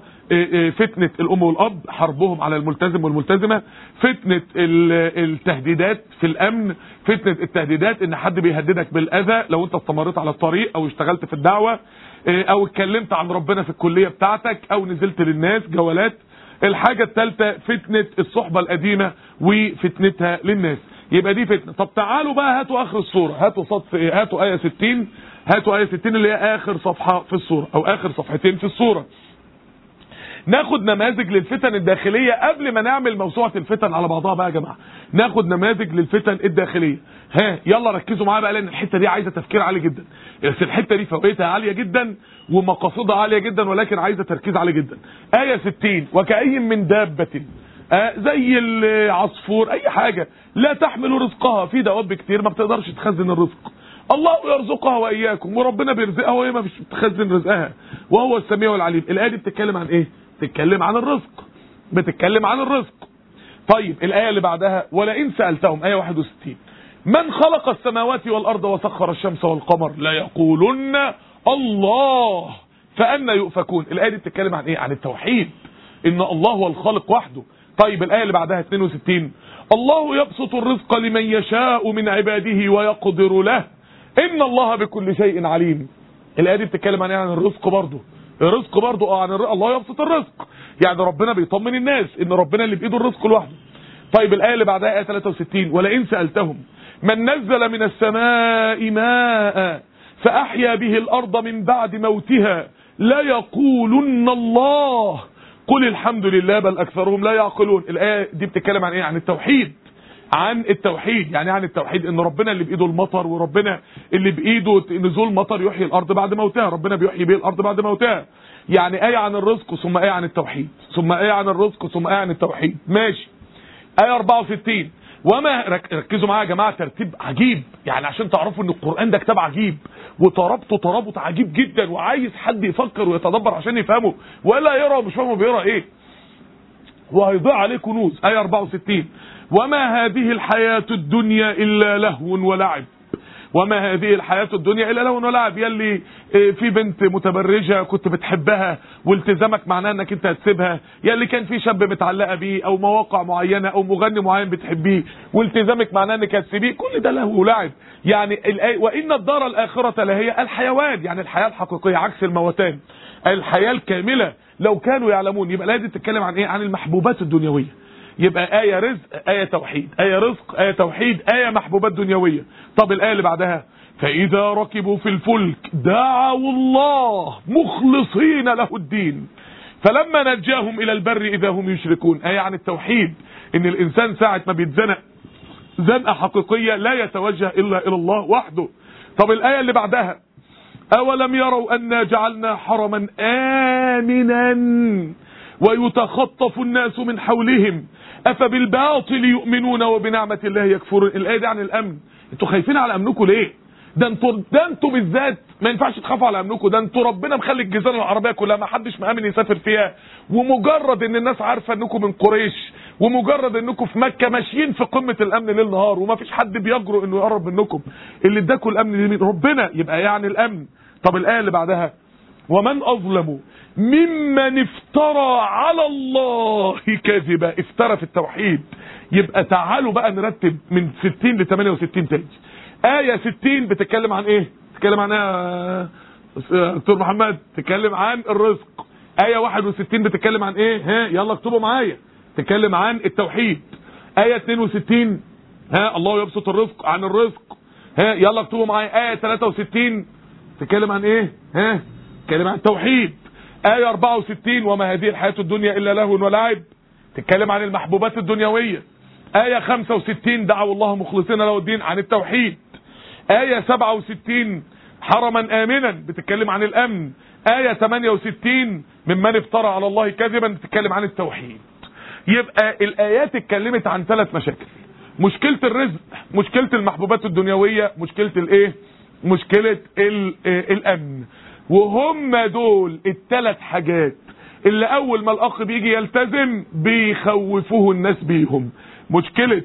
فتنة الام والاب، حربهم على الملتزم والملتزمة. فتنة التهديدات في الامن، فتنة التهديدات ان حد بيهددك بالاذى لو انت استمريت على الطريق او اشتغلت في الدعوة او اتكلمت عن ربنا في الكلية بتاعتك او نزلت للناس جولات. الحاجة الثالثة فتنة الصحبة القديمة وفتنتها للناس. يبقى دي فتنة. طب تعالوا بقى هاتوا اخر الصورة، هاتوا آية 60، هاتوا آية 60 اللي هي اخر صفحة في الصورة او اخر صفحتين في الصورة. ناخد نماذج للفتن الداخلية قبل ما نعمل موسوعة الفتن على بعضها بقى يا جماعة. ناخد نماذج للفتن الداخلية. يلا ركزوا معايا بقى، لان الحتة دي عايزة تفكير عالي جدا. بس الحتة دي فوائدها عالية جدا ومقاصدها عالية جدا، ولكن عايزة تركيز عالي جدا. آية 60: وكأي من دابة، زي العصفور، اي حاجة لا تحمل رزقها. في دواب كتير ما بتقدرش تخزن الرزق، الله يرزقها واياكم، وربنا بيرزقها وهي ما مش بتخزن رزقها، وهو السميع العليم. الآية دي بتتكلم عن ايه؟ بتتكلم عن الرزق، بتتكلم عن الرزق. طيب الآية اللي بعدها: ولئن سألتهم، آية 61: من خلق السماوات والأرض وسخر الشمس والقمر لا يقولن الله فأنا يؤفكون. الآية دي بتتكلم عن ايه؟ عن التوحيد، ان الله هو الخالق وحده. طيب الآية اللي بعدها 62: الله يبسط الرزق لمن يشاء من عباده ويقدر له ان الله بكل شيء عليم. الآية دي بتتكلم عن ايه؟ عن الرزق برضه. الرزق برضه عن الله يبسط الرزق، يعني ربنا بيطمن الناس ان ربنا اللي بايده الرزق لوحده. طيب الآية اللي بعدها آية 63: ولئن سألتهم من نزل من السماء ماء فأحيا به الأرض من بعد موتها لا يقولن الله قل الحمد لله بل اكثرهم لا يعقلون. الايه دي بتتكلم عن ايه؟ عن التوحيد. عن التوحيد، يعني عن التوحيد ان ربنا اللي بايده المطر، وربنا اللي بايده نزول المطر يحيي الارض بعد موتها، ربنا بيحيي بيه الارض بعد موتها. يعني ايه عن الرزق ثم ايه عن التوحيد، ثم ايه عن الرزق ثم ايه عن التوحيد. ماشي. ايه 64 وما ركزوا معايا يا جماعه، ترتيب عجيب يعني عشان تعرفوا ان القران ده كتاب عجيب وترابطه ترابط عجيب جدا، وعايز حد يفكر ويتدبر عشان يفهمه، ولا يقرا ومش فاهمه بيقرا ايه وهيضيع عليه كنوز. ايه 64 وما هذه الحياه الدنيا الا لهو ولعب. وما هذه الحياة الدنيا إلا لهو ولعب. يلي في بنت متبرجة كنت بتحبها والتزامك معناه انك انت هتسيبها، يلي كان في شاب متعلقة بيه او مواقع معينة او مغني معين بتحبيه والتزامك معناه انك هتسيبيه، كل ده لهو ولعب. يعني وإن الدار الآخرة لهي الحيوان، يعني الحياة الحقيقية عكس الموتان، الحياة الكاملة. لو كانوا يعلمون. يبقى لازم تتكلم عن ايه؟ عن المحبوبات الدنيوية. يبقى آية رزق، آية توحيد، آية رزق، آية توحيد، آية محبوبات دنيوية. طب الآية اللي بعدها فإذا ركبوا في الفلك دعوا الله مخلصين له الدين فلما نجاهم إلى البر إذا هم يشركون. آية عن التوحيد، إن الإنسان ساعة ما بيتزنق زنقة حقيقية لا يتوجه إلا إلى الله وحده. طب الآية اللي بعدها أولم يروا أنا جعلنا حرما آمنا ويتخطف الناس من حولهم أفبالباطل يؤمنون وبنعمة الله يكفرون. الآية دي عن الأمن. انتوا خايفين على أمنكم ليه؟ ده انتوا بالذات ما ينفعش تخافوا على أمنكم. ده انتوا ربنا مخلي الجزيرة العربية كلها ما حدش مأمن يسافر فيها، ومجرد ان الناس عارفة انكم من قريش، ومجرد انكم في مكة ماشيين في قمة الأمن ليل نهار وما فيش حد بيجرؤ انه يقرب منكم. اللي اداكم الأمن دي ربنا. يبقى يعني الأمن. طب الآية اللي بعدها ومن أظلم ممن افترى على الله كذبا. افترى في التوحيد. يبقى تعالوا بقى نرتب من 60 ل 68 تاني. آية 60 بتتكلم عن ايه؟ بتتكلم عن ايه دكتور محمد؟ بتتكلم عن الرزق. آية 61 بتتكلم عن ايه؟ ها يلا اكتبوا معايا. بتتكلم عن التوحيد. آية 62 الله يبسط الرزق، عن الرزق. يلا اكتبوا معايا. آية 63 بتتكلم عن ايه؟ بتتكلم عن التوحيد. آية 64 وما هذه الحياة الدنيا إلا لهو ولعب، تتكلم عن المحبوبات الدنيوية. آية 65 دعوا الله مخلصين له الدين، عن التوحيد. آية 67 حرما آمنا، بتتكلم عن الأمن. آية 68 ممن افترى على الله كذبا، بتتكلم عن التوحيد. يبقى الآيات اتكلمت عن 3 مشاكل: مشكلة الرزق، مشكلة المحبوبات الدنيوية، مشكلة الايه؟ مشكلة الأمن. وهم دول ال3 حاجات اللي اول ما الاخ بيجي يلتزم بيخوفوه الناس بيهم. مشكلة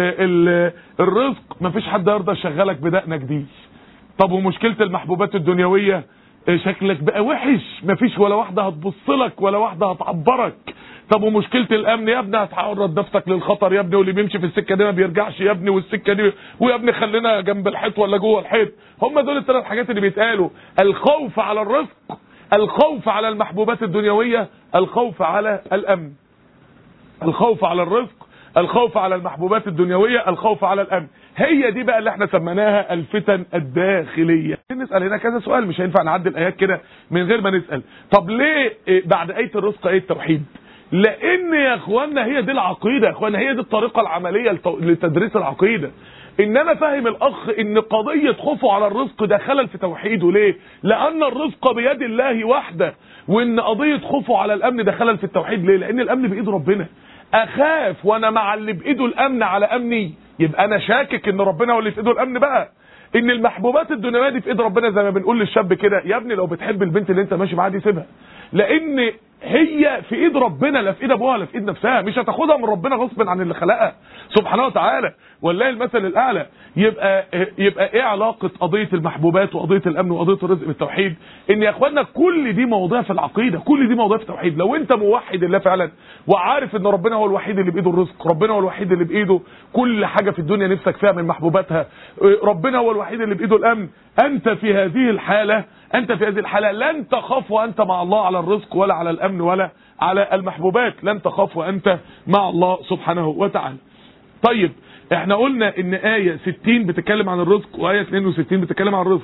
الرزق، مفيش حد يرضى يشغلك بدقنك دي. طب ومشكلة المحبوبات الدنيوية، شكلك بقى وحش، مفيش ولا واحدة هتبصلك ولا واحدة هتعبرك. طب ومشكلة الامن، يا ابني هتعرض نفسك للخطر يا ابني، واللي بيمشي في السكة دي ما بيرجعش يا ابني، والسكة دي ويا ابني خلينا جنب الحيط ولا جوه الحيط. هم دول ال3 حاجات اللي بيتقالوا: الخوف على الرزق، الخوف على المحبوبات الدنيوية، الخوف على الامن. الخوف على الرزق، الخوف على المحبوبات الدنيوية، الخوف على الامن. هي دي بقى اللي احنا سميناها الفتن الداخلية. نسأل هنا كذا سؤال، مش هينفع نعدي الايات كده من غير ما نسأل. طب ليه بعد آية الرزق آية التوحيد؟ لان يا اخوانا هي دي العقيدة، يا اخوانا هي دي الطريقة العملية لتدريس العقيدة. ان انا فاهم الاخ ان قضية خوفه على الرزق ده خلل في توحيده. ليه؟ لان الرزق بيد الله وحده. وان قضية خوفه على الامن ده خلل في التوحيد. ليه؟ لان الامن بايد ربنا. اخاف وانا مع اللي بايده الامن على امني، يبقى انا شاكك ان ربنا هو اللي في ايده الامن. بقى ان المحبوبات الدنيويه دي في ايد ربنا، زي ما بنقول للشاب كده: يا ابني لو بتحب البنت اللي انت ماشي معاها دي سيبها، لان هي في ايد ربنا، لا في ايد ابوها لا في ايد نفسها. مش هتاخدها من ربنا غصب عن اللي خلقها سبحانه وتعالى، والله المثل الاعلى. يبقى ايه علاقه قضيه المحبوبات وقضيه الامن وقضيه الرزق بالتوحيد؟ ان يا اخوانا كل دي مواضيع في العقيده، كل دي مواضيع في التوحيد. لو انت موحد الله فعلا وعارف ان ربنا هو الوحيد اللي بايده الرزق، ربنا هو الوحيد اللي بايده كل حاجه في الدنيا نفسك فيها من محبوباتها، ربنا هو الوحيد اللي بايده الامن، انت في هذه الحاله لن تخاف وانت مع الله على الرزق ولا على الامن ولا على المحبوبات. لن تخاف وانت مع الله سبحانه وتعالى. طيب احنا قلنا ان آية 60 بتتكلم عن الرزق، وآية 62 بتتكلم عن الرزق.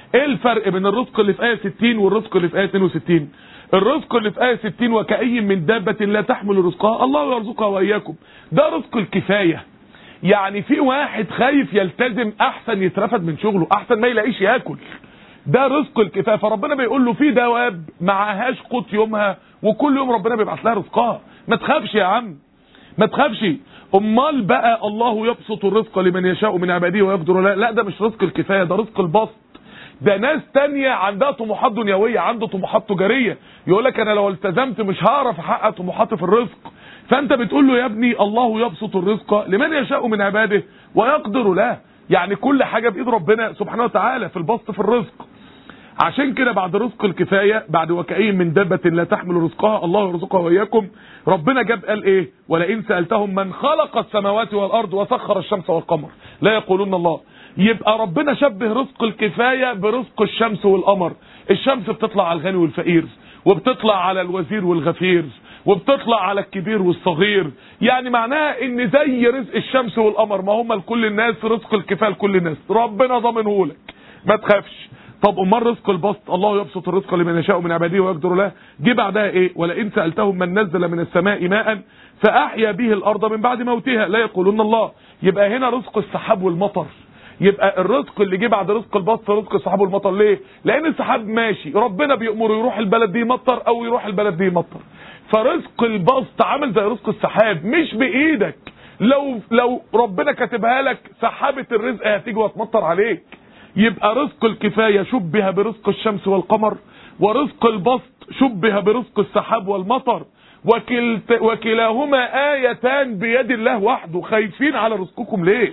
ايه الفرق بين الرزق اللي في آية 60 والرزق اللي في آية 62؟ الرزق اللي في آية 60 وكأي من دابة لا تحمل رزقها الله يرزقها وإياكم، ده رزق الكفاية. يعني في واحد خايف يلتزم احسن يترفد من شغله، احسن ما يلاقيش ياكل، ده رزق الكفايه. فربنا بيقول له في دواب معهاش قوت يومها وكل يوم ربنا بيبعت لها رزقها، ما تخافش يا عم ما تخافش. امال بقى الله يبسط الرزق لمن يشاء من عباده ويقدر له، لا ده مش رزق الكفايه، ده رزق البسط. ده ناس تانية عندها طموحات دنيويه، عنده طموحات تجاريه، يقول لك انا لو التزمت مش هعرف احقق طموحاتي في الرزق. فانت بتقول له يا ابني الله يبسط الرزق لمن يشاء من عباده ويقدر له، يعني كل حاجه بايد ربنا سبحانه وتعالى في البسط في الرزق. عشان كده بعد رزق الكفايه، بعد وكأين من دابة لا تحمل رزقها الله يرزقها واياكم، ربنا جاب قال ايه؟ ولئن سألتهم من خلق السماوات والارض وسخر الشمس والقمر لا يقولون الله. يبقى ربنا شبه رزق الكفايه برزق الشمس والقمر. الشمس بتطلع على الغني والفقير، وبتطلع على الوزير والغفير، وبتطلع على الكبير والصغير. يعني معناها ان زي رزق الشمس والقمر ما هم لكل الناس، رزق الكفايه لكل الناس ربنا ضامنه لك، ما تخافش. طب امال رزق البسط الله يبسط الرزق لمن يشاء من عباده ويقدر له، جه بعدها ايه؟ ولئن سألتهم من نزل من السماء ماء فأحيا به الارض من بعد موتها لا يقولون الله. يبقى هنا رزق السحاب والمطر. يبقى الرزق اللي جه بعد رزق البسط رزق السحاب والمطر. ليه؟ لان السحاب ماشي ربنا بيأمره يروح البلد دي يمطر او يروح البلد دي يمطر، فرزق البسط عامل زي رزق السحاب مش بايدك. لو ربنا كاتبها لك سحابة الرزق هتيجي وتمطر عليك. يبقى رزق الكفاية شبه برزق الشمس والقمر، ورزق البسط شبه برزق السحاب والمطر، وكلاهما آيتان بيد الله وحده. خايفين على رزقكم ليه؟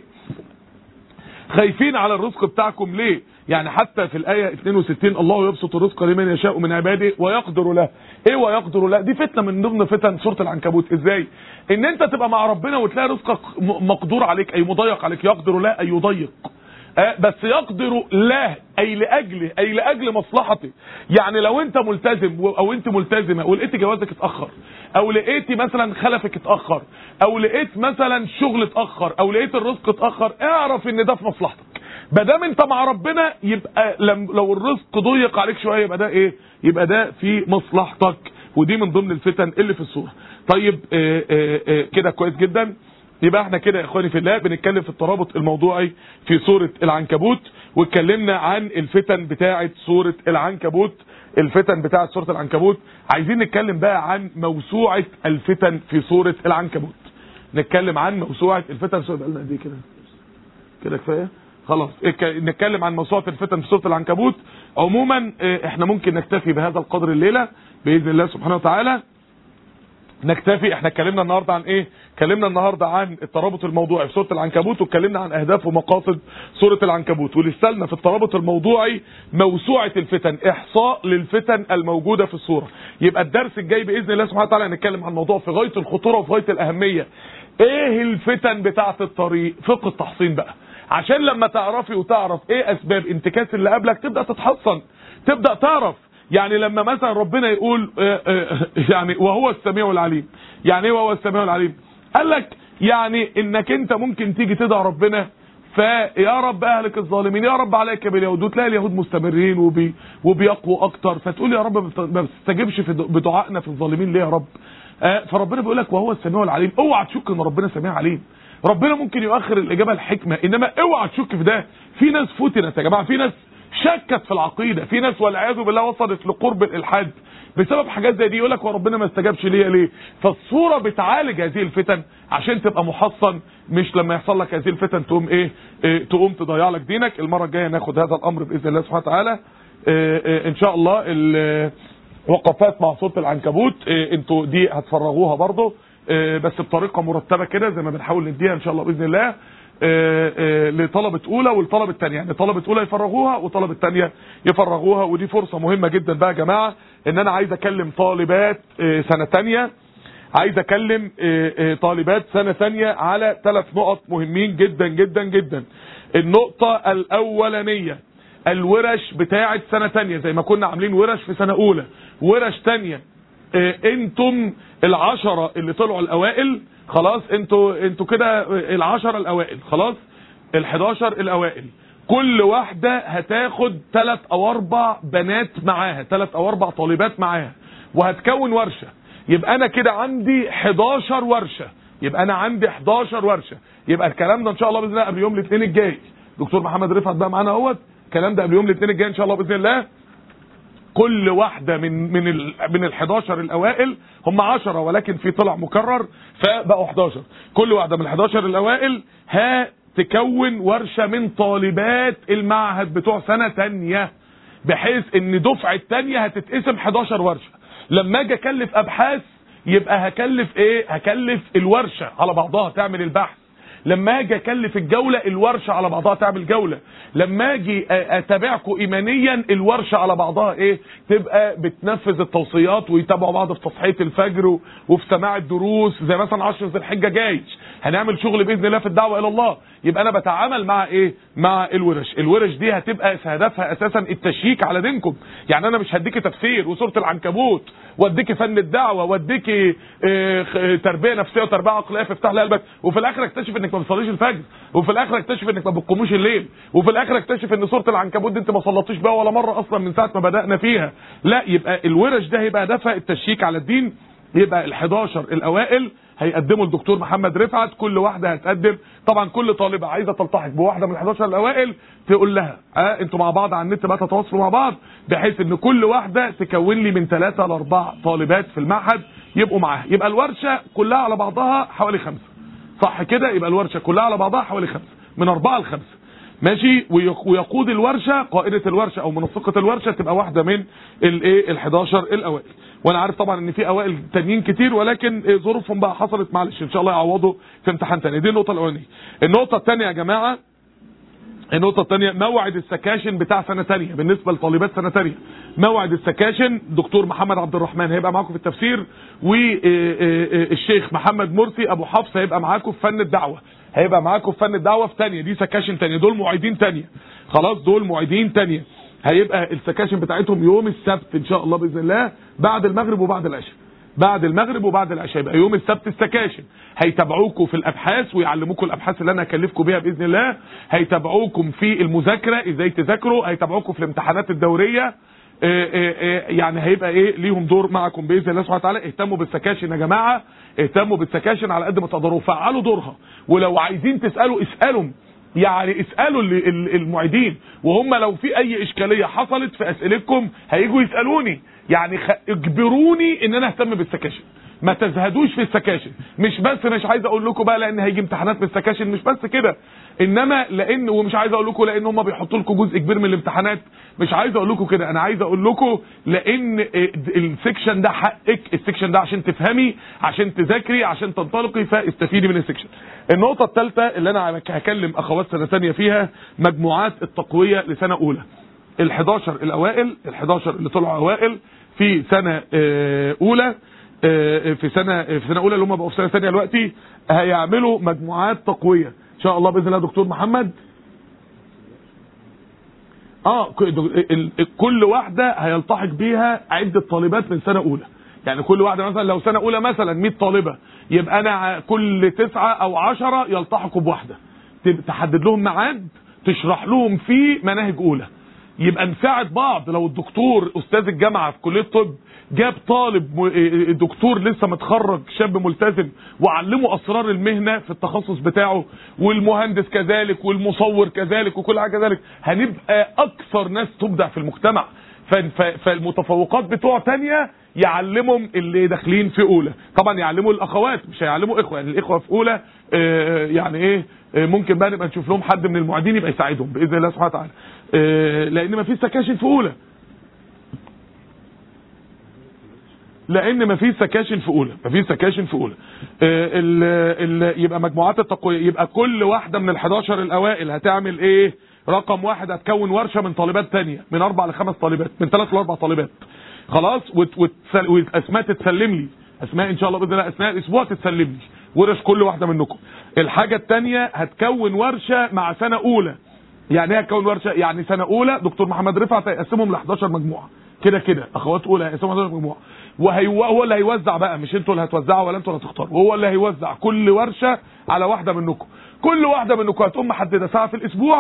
خايفين على الرزق بتاعكم ليه؟ يعني حتى في الآية 62 الله يبسط الرزق لمن يشاء من عباده ويقدر له. ايه ويقدر له؟ دي فتنة من ضمن فتن سورة العنكبوت. ازاي؟ ان انت تبقى مع ربنا وتلاقي رزقك مقدور عليك اي مضيق عليك. يقدر له اي يضيق، بس يقدر له اي لاجله، اي لاجل مصلحتي. يعني لو انت ملتزم او انت ملتزمه ولقيت جوازك اتاخر، او لقيتي مثلا خلفك اتاخر، او لقيت مثلا شغل اتاخر، او لقيت الرزق اتاخر، اعرف ان ده في مصلحتك. ما دام انت مع ربنا يبقى لو الرزق ضيق عليك شويه يبقى ده ايه؟ يبقى ده في مصلحتك. ودي من ضمن الفتن اللي في السوره. طيب كده كويس جدا. يبقى احنا كده يا اخواني في الله بنتكلم في الترابط الموضوعي في سورة العنكبوت، واتكلمنا عن الفتن بتاعة سورة العنكبوت. الفتن بتاعة سورة العنكبوت. عايزين نتكلم بقى عن موسوعة الفتن في سورة العنكبوت. نتكلم عن موسوعة الفتن. سورة قلنا دي كده كفاية خلاص. نتكلم عن موسوعة الفتن في سورة العنكبوت. عموما احنا ممكن نكتفي بهذا القدر الليلة بإذن الله سبحانه وتعالى. نكتفي. احنا اتكلمنا النهارده عن ايه؟ اتكلمنا النهارده عن الترابط الموضوعي في سوره العنكبوت، واتكلمنا عن اهداف ومقاصد سوره العنكبوت. ولسه لنا في الترابط الموضوعي موسوعه الفتن، احصاء للفتن الموجوده في السوره. يبقى الدرس الجاي باذن الله سبحانه وتعالى هنتكلم عن موضوع في غايه الخطوره وفي غايه الاهميه. ايه الفتن بتاعه الطريق؟ فقه التحصين بقى، عشان لما تعرفي وتعرف ايه اسباب انتكاس اللي قبلك تبدا تتحصن، تبدا تعرف. يعني لما مثلا ربنا يقول يعني وهو السميع العليم. يعني ايه وهو السميع العليم؟ قال لك يعني انك انت ممكن تيجي تدعي ربنا فيا رب اهلك الظالمين، يا رب عليك باليهود، وتلاقي اليهود مستمرين وبيقووا اكتر، فتقول يا رب ما بتستجبش بدعائنا في الظالمين ليه يا رب؟ فربنا بيقول لك وهو السميع العليم. اوعى تشك ان ربنا سميع عليم. ربنا ممكن يؤخر الاجابه الحكمه، انما اوعى تشك في ده. في ناس فتنت يا جماعه، في ناس شكت في العقيده، في ناس والعياذ بالله وصلت لقرب الالحاد بسبب حاجات زي دي. يقول لك وربنا ما استجابش ليه؟ فالصوره بتعالج هذه الفتن عشان تبقى محصن، مش لما يحصل لك هذه الفتن تقوم تقوم تضيع لك دينك. المره الجايه ناخد هذا الامر باذن الله سبحانه وتعالى ان شاء الله. الوقفات مع سوره العنكبوت انتوا دي هتفرغوها برضه بس بطريقه مرتبه كده زي ما بنحاول نديها ان شاء الله باذن الله لطلبة اولى والطلبة الثانيه. يعني طلبة اولى يفرغوها وطلبة الثانيه يفرغوها. ودي فرصة مهمة جدا بقى يا جماعة، ان انا عايز اكلم طالبات سنة ثانيه، عايز اكلم طالبات سنة ثانيه على 3 نقط مهمين جدا جدا جدا. النقطة الاولانية الورش بتاعة سنة ثانيه، زي ما كنا عاملين ورش في سنة اولى ورش ثانيه. انتم ال10 اللي طلعوا الاوائل خلاص، انتوا كده ال10 الاوائل خلاص، ال11 الاوائل كل واحدة هتاخد 3 أو 4 بنات معاها، 3 أو 4 طالبات معاها، وهتكون ورشة. يبقى انا كده عندي 11 ورشة، يبقى انا عندي 11 ورشة. يبقى الكلام ده ان شاء الله باذن الله قبل يوم الاثنين الجاي. دكتور محمد رفعت بقى معانا اهوت، الكلام ده قبل يوم الاثنين الجاي ان شاء الله باذن الله. كل واحدة من ال11 الاوائل، هم 10 ولكن في طلع مكرر فبقوا 11. كل واحدة من ال11 الاوائل هتكون ورشة من طالبات المعهد بتوع سنة تانية، بحيث ان دفعة تانية هتتقسم 11 ورشة. لما اجي اكلف ابحاث يبقى هكلف ايه؟ هكلف الورشة على بعضها تعمل البحث. لما اجي اكلف الجولة الورشة على بعضها تعمل جولة. لما اجي اتابعكم ايمانيا الورشة على بعضها ايه؟ تبقى بتنفذ التوصيات ويتابعوا بعض في تصحية الفجر وفي سماع الدروس، زي مثلا 10 ذي الحجة جاي هنعمل شغل باذن الله في الدعوة الى الله. يبقى انا بتعامل مع ايه؟ مع الورش. الورش دي هتبقى هدفها اساسا التشييك على دينكم. يعني انا مش هديكي تفسير وسورة العنكبوت واديكي فن الدعوة واديكي تربية نفسية وتربية عقلية في افتح قلبك، وفي الاخر اكتشف انك ما بتصليش الفجر، وفي الاخر اكتشف انك ما بتقوموش الليل، وفي الاخر اكتشف ان سورة العنكبوت دي انت ما صليتيش بها ولا مرة اصلا من ساعة ما بدأنا فيها. لا، يبقى الورش ده هيبقى هدفها التشييك على الدين. يبقى ال11 الاوائل هيقدموا الدكتور محمد رفعت، كل واحدة هتقدم. طبعا كل طالبة عايزة تلتحق بواحدة من ال11 الاوائل تقول لها انتوا مع بعض على النت بقى تتواصلوا مع بعض، بحيث ان كل واحدة تكون لي من 3 ل 4 طالبات في المعهد يبقوا معاها. يبقى الورشة كلها على بعضها حوالي 5، صح كده؟ يبقى الورشة كلها على بعضها حوالي 5، من 4 ل 5 ماشي. ويقود الورشة، قائدة الورشة او منسقة الورشة تبقى واحدة من ال11 الاوائل. وانا عارف طبعا ان في اوائل تانيين كتير، ولكن ظروفهم بقى حصلت، معلش ان شاء الله يعوضوا في امتحان تاني. دي النقطة الاولانية. النقطة الثانية يا جماعة، النقطة الثانية موعد السكاشن بتاع سنة تانية بالنسبة لطالبات سنة تانية. موعد السكاشن دكتور محمد عبد الرحمن هيبقى معاكم في التفسير، والشيخ محمد مرسي ابو حفص هيبقى معاكم في فن الدعوة، هيبقى معاكم في فن الدعوة في تانية. دي سكاشن تانية، دول معيدين تانية، خلاص دول معيدين تانية. هيبقى السكاشن بتاعتهم يوم السبت ان شاء الله باذن الله بعد المغرب وبعد العشاء. بعد المغرب وبعد العشاء يبقى يوم السبت السكاشن. هيتابعوكم في الابحاث ويعلموكم الابحاث اللي انا هكلفكم بيها باذن الله. هيتابعوكم في المذاكره ازاي تذاكروا، هيتابعوكم في الامتحانات الدوريه. يعني هيبقى ليهم دور معكم باذن الله سبحانه وتعالى. اهتموا بالسكاشن يا جماعه، اهتموا بالسكاشن على قد ما تقدروا، فعلوا دورها. ولو عايزين تسالوا اسالوا، يعني اسالوا المعيدين، وهم لو في اي اشكاليه حصلت في اسئلتكم هيجوا يسالوني. يعني اجبروني ان انا اهتم بالسكاشن، ما تزهدوش في السكاشن. مش عايز اقول لكم بقى لان هيجي امتحانات في السكاشن، مش بس كده، انما لان، ومش عايز اقول لكم لان هم بيحطوا لكم جزء كبير من الامتحانات، مش عايز اقول لكم كده، انا عايز اقول لكم لان السكشن ده حقك، السكشن ده عشان تفهمي، عشان تذاكري، عشان تنطلقي، فاستفيدي من السكشن. النقطه الثالثه اللي انا هكلم اخوات سنه ثانيه فيها، مجموعات التقويه لسنه اولى. ال11 الاوائل، ال11 اللي طلعوا اوائل في سنه اولى، في سنه اولى اللي هم بقوا في سنه ثانيه دلوقتي، هيعملوا مجموعات تقويه ان شاء الله باذن الله. دكتور محمد كل واحده هيلتحق بيها عده طالبات من سنه اولى. يعني كل واحده مثلا لو سنه اولى مثلا 100 طالبه، يبقى انا كل 9 أو 10 يلتحقوا بواحده، تحدد لهم ميعاد تشرح لهم فيه مناهج اولى. يبقى نساعد بعض. لو الدكتور استاذ الجامعه في كليه الطب جاب طالب دكتور لسه متخرج شاب ملتزم وعلمه اسرار المهنه في التخصص بتاعه، والمهندس كذلك، والمصور كذلك، وكل حاجه كذلك، هنبقى اكثر ناس تبدع في المجتمع. فالمتفوقات بتوع تانية يعلمهم اللي داخلين في اولى. طبعا يعلموا الاخوات، مش هيعلموا اخوه، يعني الاخوه في اولى يعني ممكن بقى نبقى نشوف لهم حد من المعيدين يبقى يساعدهم باذن الله سبحانه وتعالى، لان ما فيش سكاشن في اولى، يبقى مجموعات التقويه. يبقى كل واحده من ال11 الاوائل هتعمل رقم 1 هتكون ورشه من طالبات تانية، من 4 ل 5 طالبات، من 3 ل 4 طالبات، خلاص. واسماء تتسلم لي، اسماء ان شاء الله باذن الله اثناء الاسبوع تتسلم لي ورش كل واحده منكم. الحاجه الثانيه هتكون ورشه مع سنه اولى. يعني ايه هتكون ورشه؟ يعني سنه اولى دكتور محمد رفعت هيقسمهم ل 11 مجموعه، كده اخوات اولى هيقسمهم 11 مجموعه، وهو اللي هيوزع بقى، مش انتوا اللي هتوزعوا ولا انتوا اللي هتختاروا، هو اللي هيوزع كل ورشه على واحده منكم. كل واحده منكم هتقوم محدده ساعه في الاسبوع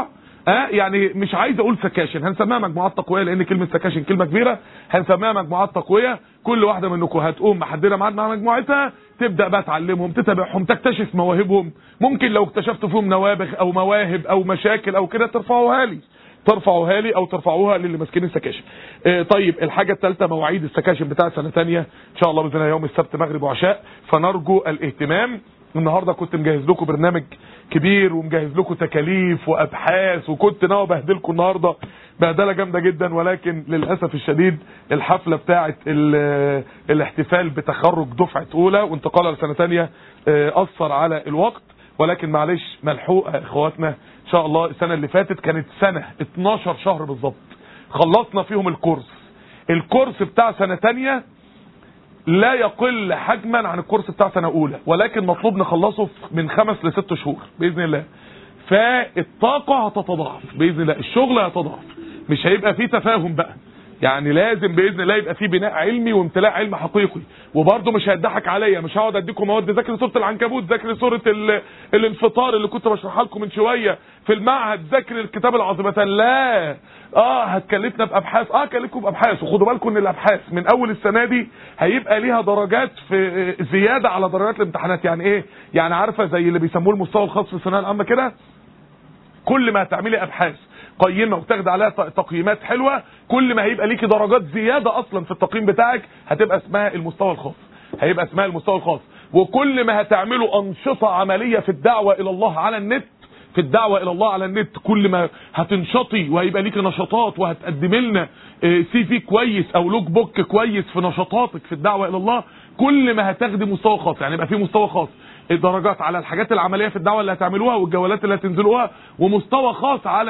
يعني مش عايز اقول سكاشن، هنسميها مجموعات تقويه لان كلمه سكاشن كلمه كبيره، هنسميها مجموعات تقويه. كل واحده منكم هتقوم محدده ميعاد مع مجموعتها، تبدا بقى تعلمهم، تتابعهم، تكتشف مواهبهم. ممكن لو اكتشفت فيهم نوابغ او مواهب او مشاكل او كده ترفعوها لي او ترفعوها للي ماسكين السكاشن. طيب الحاجه الثالثه مواعيد السكاشن بتاع سنه ثانيه ان شاء الله باذن الله يوم السبت مغرب وعشاء، فنرجو الاهتمام. النهارده كنت مجهز لكم برنامج كبير ومجهز لكم تكاليف وابحاث، وكنت ناوي ابهدلكم النهارده بهدله جامده جدا، ولكن للاسف الشديد الحفله بتاعه الاحتفال بتخرج دفعه اولى وانتقالها لسنه ثانيه اثر على الوقت، ولكن معلش ملحوقه اخواتنا ان شاء الله. السنه اللي فاتت كانت سنه 12 شهر بالظبط خلصنا فيهم الكورس بتاع سنه ثانيه لا يقل حجما عن الكورس بتاع سنه اولى، ولكن مطلوب نخلصه من 5 ل 6 شهور باذن الله. فالطاقه هتتضاعف باذن الله، الشغل هيتضاعف، مش هيبقى فيه تفاهم بقى، يعني لازم باذن الله يبقى فيه بناء علمي وامتلاء علم حقيقي. وبرده مش هيضحك عليا، مش هقعد اديكم مواد ذاكر سوره العنكبوت، ذاكر سوره الانفطار اللي كنت بشرحها لكم من شويه في المعهد، ذاكر الكتاب العظيمتان، لا هتكلفنا بابحاث، كلفكم بابحاث. وخدوا بالكم ان الابحاث من اول السنه دي هيبقى ليها درجات في زياده على درجات الامتحانات. يعني ايه؟ يعني عارفه زي اللي بيسموه المستوى الخاص في الثانويه العامه كده، كل ما هتعملي ابحاث قيمه وتاخد عليها تقييمات حلوه، كل ما هيبقى ليكي درجات زياده اصلا في التقييم بتاعك، هتبقى اسمها المستوى الخاص. وكل ما هتعملوا انشطه عمليه في الدعوه الى الله على النت، كل ما هتنشطي وهيبقى ليكي نشاطات وهتقدمي لنا سي في كويس او لوك بوك كويس في نشاطاتك في الدعوه الى الله، كل ما هتاخدي مستوى خاص. يعني يبقى في مستوى خاص الدرجات على الحاجات العمليه في الدعوه اللي هتعملوها والجولات اللي هتنزلوها، ومستوى خاص على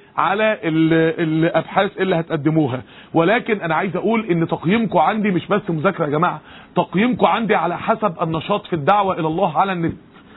الابحاث اللي هتقدموها. ولكن انا عايز اقول ان تقييمكم عندي مش بس مذاكره يا جماعه، تقييمكم عندي على حسب النشاط في الدعوه الى الله على النت،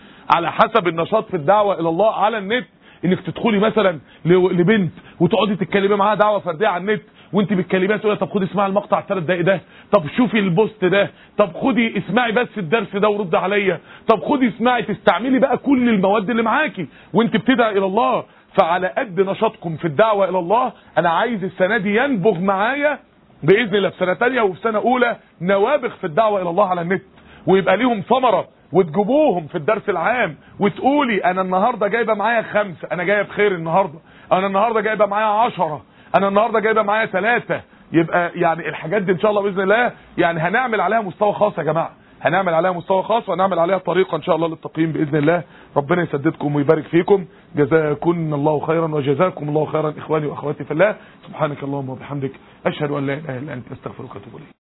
انك تدخلي مثلا لبنت وتقعدي تتكلمي معاها دعوه فرديه على النت، وانت بتكلميها تقولي طب خدي اسمعي المقطع ال3 دقايق ده، طب شوفي البوست ده، طب خدي اسمعي بس الدرس ده ورد عليا، طب خدي اسمعي، تستعملي بقى كل المواد اللي معاكي وانت بتدعي الى الله. فعلى قد نشاطكم في الدعوه الى الله انا عايز السنه دي ينبغ معايا باذن الله في سنه ثانيه وفي سنه اولى نوابغ في الدعوه الى الله على النت، ويبقى ليهم ثمره، وتجيبوهم في الدرس العام وتقولي انا النهارده جايبه معايا 5، انا جايه بخير النهارده، انا النهارده جايبه معايا 10، انا النهارده جايبه معايا 3. يبقى يعني الحاجات دي ان شاء الله باذن الله يعني هنعمل عليها مستوى خاص يا جماعه، هنعمل عليها مستوى خاص وهنعمل عليها طريقه ان شاء الله للتقييم باذن الله. ربنا يسددكم ويبارك فيكم، جزاكم الله خيرا وجزاكم الله خيرا اخواني واخواتي في الله. سبحانك اللهم وبحمدك اشهد ان لا اله الا انت استغفرك واتوب اليك.